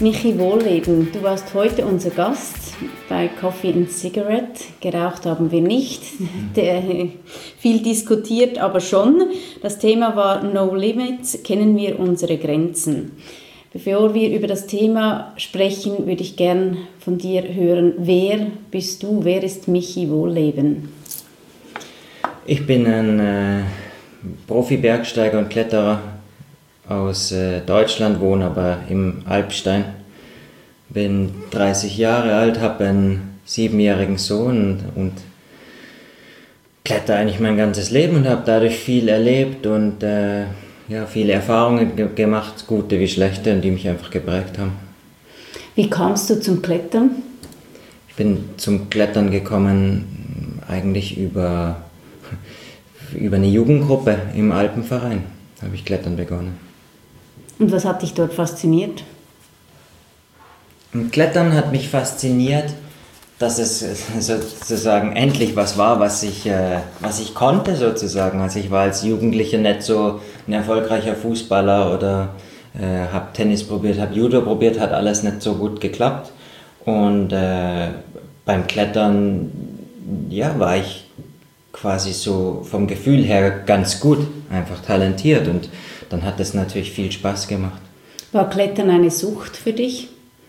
Michi Wohlleben, du warst heute unser Gast bei Coffee and Cigarette. Geraucht haben wir nicht, viel diskutiert, aber schon. Das Thema war No Limits, kennen wir unsere Grenzen. Bevor wir über das Thema sprechen, würde ich gern von dir hören, wer bist du, wer ist Michi Wohlleben? Ich bin ein Profi-Bergsteiger und Kletterer aus Deutschland, wohne aber im Alpstein. Bin 30 Jahre alt, habe einen 7-jährigen Sohn und kletter eigentlich mein ganzes Leben und habe dadurch viel erlebt und viele Erfahrungen gemacht, gute wie schlechte, die mich einfach geprägt haben. Wie kamst du zum Klettern? Ich bin zum Klettern gekommen eigentlich über eine Jugendgruppe im Alpenverein. Da habe ich Klettern begonnen. Und was hat dich dort fasziniert? Und Klettern hat mich fasziniert, dass es sozusagen endlich was war, was ich konnte sozusagen. Also ich war als Jugendlicher nicht so ein erfolgreicher Fußballer oder habe Tennis probiert, habe Judo probiert, hat alles nicht so gut geklappt. Und beim Klettern war ich quasi so vom Gefühl her ganz gut, einfach talentiert und dann hat es natürlich viel Spaß gemacht. War Klettern eine Sucht für dich?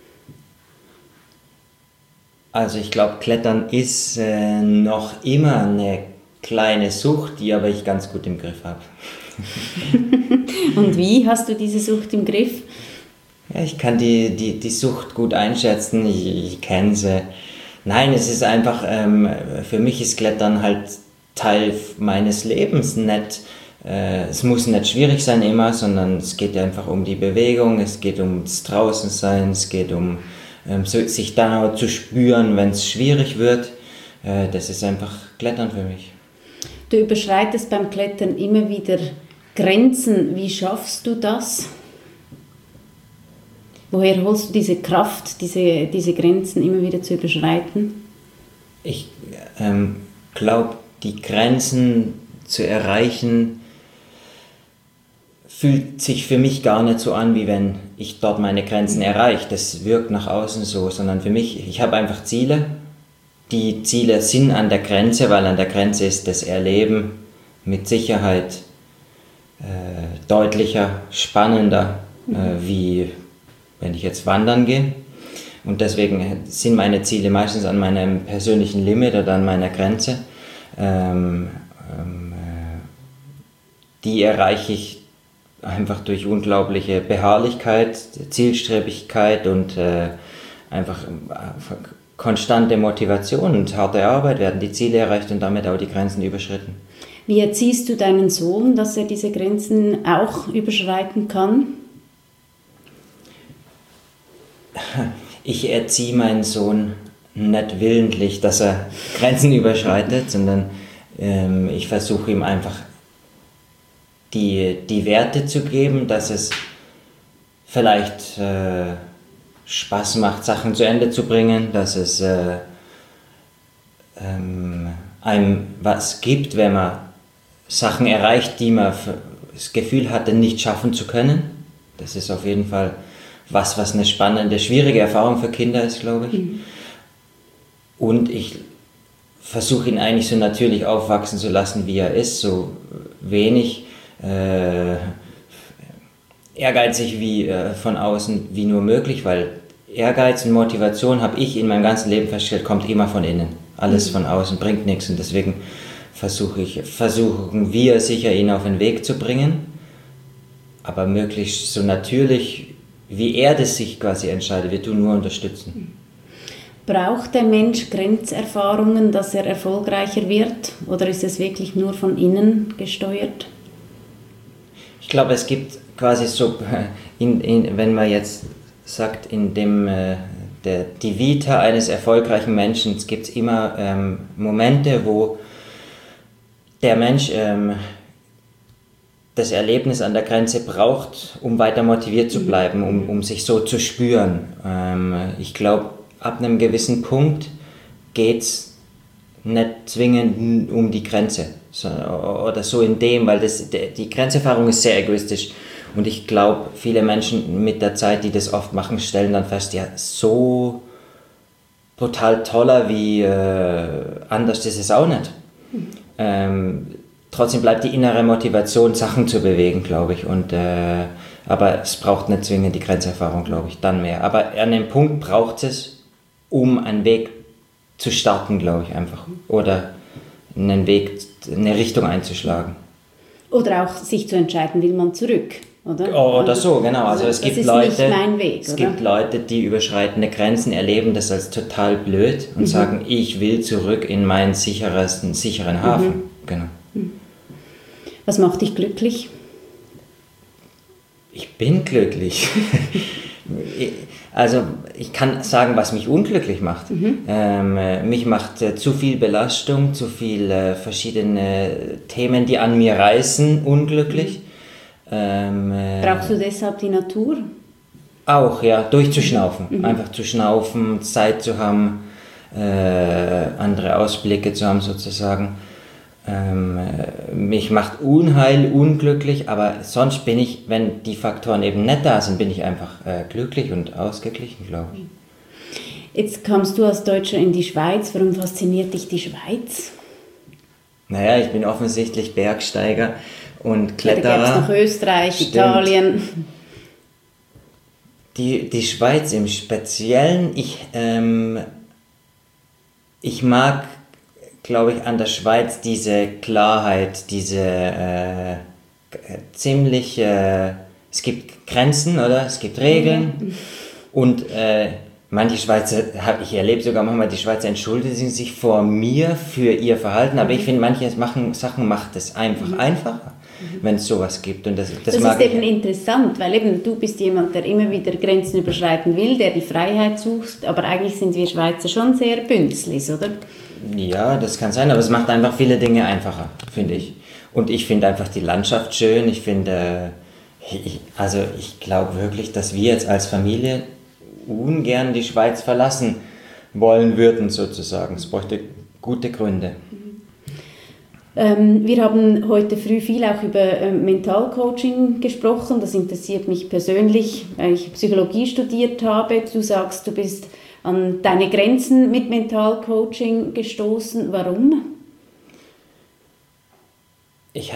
Also ich glaube, Klettern ist noch immer eine kleine Sucht, die aber ich ganz gut im Griff habe. Und wie hast du diese Sucht im Griff? Ja, ich kann die Sucht gut einschätzen, ich kenne sie. Nein, es ist einfach, für mich ist Klettern halt Teil meines Lebens. Es muss nicht schwierig sein immer, sondern es geht einfach um die Bewegung, es geht ums Draußensein, es geht um sich dann auch zu spüren, wenn es schwierig wird. Das ist einfach Klettern für mich. Du überschreitest beim Klettern immer wieder Grenzen. Wie schaffst du das? Woher holst du diese Kraft, diese Grenzen immer wieder zu überschreiten? Ich glaube, die Grenzen zu erreichen, fühlt sich für mich gar nicht so an, wie wenn ich dort meine Grenzen erreiche. Das wirkt nach außen so, sondern für mich, ich habe einfach Ziele. Die Ziele sind an der Grenze, weil an der Grenze ist das Erleben mit Sicherheit deutlicher, spannender, wie wenn ich jetzt wandern gehe. Und deswegen sind meine Ziele meistens an meinem persönlichen Limit oder an meiner Grenze. Die erreiche ich einfach durch unglaubliche Beharrlichkeit, Zielstrebigkeit und einfach konstante Motivation und harte Arbeit werden die Ziele erreicht und damit auch die Grenzen überschritten. Wie erziehst du deinen Sohn, dass er diese Grenzen auch überschreiten kann? Ich erziehe meinen Sohn nicht willentlich, dass er Grenzen überschreitet, sondern ich versuche ihm einfach die Werte zu geben, dass es vielleicht Spaß macht, Sachen zu Ende zu bringen, dass es einem was gibt, wenn man Sachen erreicht, die man das Gefühl hatte, nicht schaffen zu können. Das ist auf jeden Fall was eine spannende, schwierige Erfahrung für Kinder ist, glaube ich. Und ich versuche ihn eigentlich so natürlich aufwachsen zu lassen, wie er ist, so wenig ehrgeizig wie von außen wie nur möglich, weil Ehrgeiz und Motivation, habe ich in meinem ganzen Leben festgestellt, kommt immer von innen. Alles von außen bringt nichts und deswegen versuchen wir sicher, ihn auf den Weg zu bringen, aber möglichst so natürlich, wie er das sich quasi entscheidet, wir tun nur unterstützen. Braucht der Mensch Grenzerfahrungen, dass er erfolgreicher wird, oder ist es wirklich nur von innen gesteuert? Ich glaube, es gibt quasi so, wenn man jetzt sagt, in dem die Vita eines erfolgreichen Menschen, gibt es immer Momente, wo der Mensch das Erlebnis an der Grenze braucht, um weiter motiviert zu bleiben, um sich so zu spüren. Ich glaube, ab einem gewissen Punkt geht es nicht zwingend um die Grenze oder so in dem, weil die Grenzerfahrung ist sehr egoistisch Und ich glaube, viele Menschen mit der Zeit, die das oft machen, stellen dann fest, ja, so brutal toller wie anders ist es auch nicht. Trotzdem bleibt die innere Motivation, Sachen zu bewegen, glaube ich. Aber es braucht nicht zwingend die Grenzerfahrung, glaube ich, dann mehr. Aber an dem Punkt braucht es, um einen Weg zu starten, glaube ich, einfach. Oder einen Weg, eine Richtung einzuschlagen. Oder auch sich zu entscheiden, will man zurück, oder? Oder so, genau. Also es gibt Leute, nicht mein Weg, es gibt Leute, die überschreitende Grenzen erleben das als total blöd und sagen, ich will zurück in meinen sicheren Hafen. Genau. Was macht dich glücklich? Ich bin glücklich. Also ich kann sagen, was mich unglücklich macht. Mich macht zu viel Belastung, zu viel verschiedene Themen, die an mir reißen, unglücklich. Brauchst du deshalb die Natur? Auch, ja, durchzuschnaufen. Einfach zu schnaufen, Zeit zu haben, andere Ausblicke zu haben sozusagen. Mich macht Unheil unglücklich, aber sonst bin ich, wenn die Faktoren eben nicht da sind, bin ich einfach glücklich und ausgeglichen, glaube ich. Jetzt kommst du als Deutscher in die Schweiz. Warum fasziniert dich die Schweiz? Naja, ich bin offensichtlich Bergsteiger und Kletterer. Da gibt es noch Österreich, Stimmt. Italien. Die Schweiz im Speziellen, ich mag, glaube ich, an der Schweiz diese Klarheit, diese ziemlich, es gibt Grenzen, oder? Es gibt Regeln und manche Schweizer, ich erlebe sogar manchmal, die Schweizer entschuldigen sich vor mir für ihr Verhalten, aber ich finde, manche Sachen macht es einfach einfacher, wenn es sowas gibt. Und das ist eben interessant, weil eben du bist jemand, der immer wieder Grenzen überschreiten will, der die Freiheit sucht, aber eigentlich sind wir Schweizer schon sehr bünzlig, oder? Ja, das kann sein, aber es macht einfach viele Dinge einfacher, finde ich. Und ich finde einfach die Landschaft schön. Ich finde, ich glaube wirklich, dass wir jetzt als Familie ungern die Schweiz verlassen wollen würden, sozusagen. Es bräuchte gute Gründe. Wir haben heute früh viel auch über Mentalcoaching gesprochen. Das interessiert mich persönlich, weil ich Psychologie studiert habe. Du sagst, du bist an deine Grenzen mit Mentalcoaching gestoßen. Warum? Ich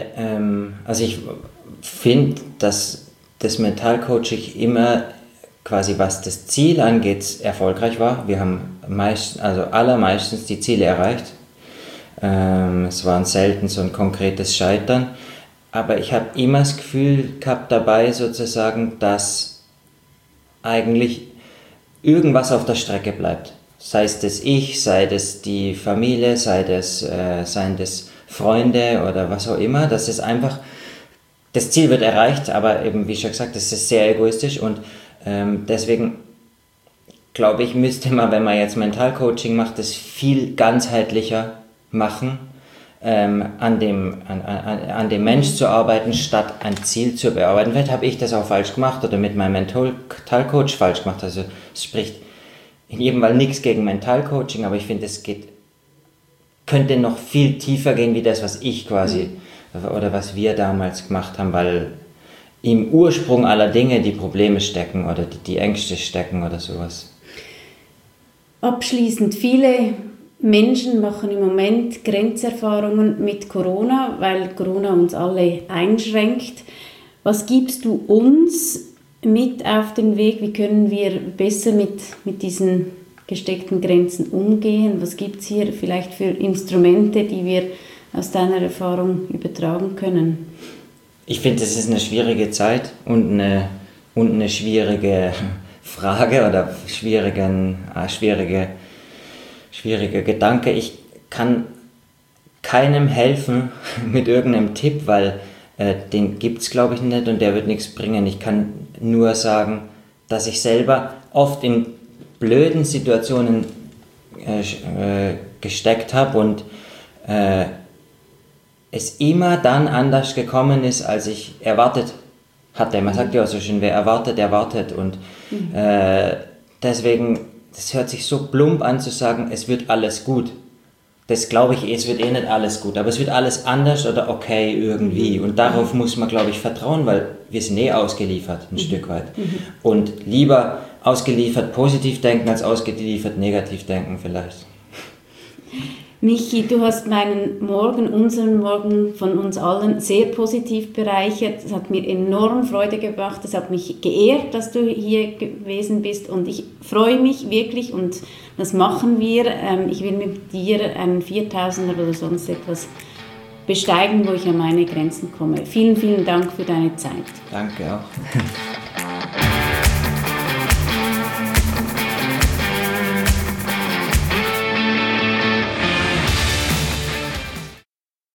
finde, dass das Mentalcoaching immer quasi, was das Ziel angeht, erfolgreich war. Wir haben allermeistens die Ziele erreicht. Es war selten so ein konkretes Scheitern. Aber ich habe immer das Gefühl gehabt dabei sozusagen, dass eigentlich irgendwas auf der Strecke bleibt. Sei es das Ich, sei es die Familie, seien das Freunde oder was auch immer. Das ist einfach, das Ziel wird erreicht, aber eben, wie schon gesagt, das ist sehr egoistisch und deswegen glaube ich, müsste man, wenn man jetzt Mentalcoaching macht, das viel ganzheitlicher machen, an dem Mensch zu arbeiten, statt ein Ziel zu bearbeiten. Vielleicht habe ich das auch falsch gemacht oder mit meinem Mentalcoach falsch gemacht. Also es spricht in jedem Fall nichts gegen Mentalcoaching, aber ich finde, könnte noch viel tiefer gehen, wie das, was ich quasi oder was wir damals gemacht haben, weil im Ursprung aller Dinge die Probleme stecken oder die Ängste stecken oder sowas. Abschließend, viele Menschen machen im Moment Grenzerfahrungen mit Corona, weil Corona uns alle einschränkt. Was gibst du uns mit auf den Weg? Wie können wir besser mit diesen gesteckten Grenzen umgehen? Was gibt es hier vielleicht für Instrumente, die wir aus deiner Erfahrung übertragen können? Ich finde, das ist eine schwierige Zeit und eine schwierige Frage oder schwieriger Gedanke. Ich kann keinem helfen mit irgendeinem Tipp, weil den gibt es, glaube ich, nicht und der wird nichts bringen. Ich kann nur sagen, dass ich selber oft in blöden Situationen gesteckt habe und es immer dann anders gekommen ist, als ich erwartet hatte. Man sagt ja auch so schön, wer erwartet, erwartet. Und deswegen, das hört sich so plump an zu sagen, es wird alles gut. Das glaube ich, es wird nicht alles gut, aber es wird alles anders oder okay irgendwie. Und darauf muss man, glaube ich, vertrauen, weil wir sind ausgeliefert, ein Stück weit. Und lieber ausgeliefert positiv denken, als ausgeliefert negativ denken vielleicht. Michi, du hast unseren Morgen von uns allen sehr positiv bereichert. Es hat mir enorm Freude gebracht. Es hat mich geehrt, dass du hier gewesen bist. Und ich freue mich wirklich, und das machen wir. Ich will mit dir einen 4000er oder sonst etwas besteigen, wo ich an meine Grenzen komme. Vielen, vielen Dank für deine Zeit. Danke auch.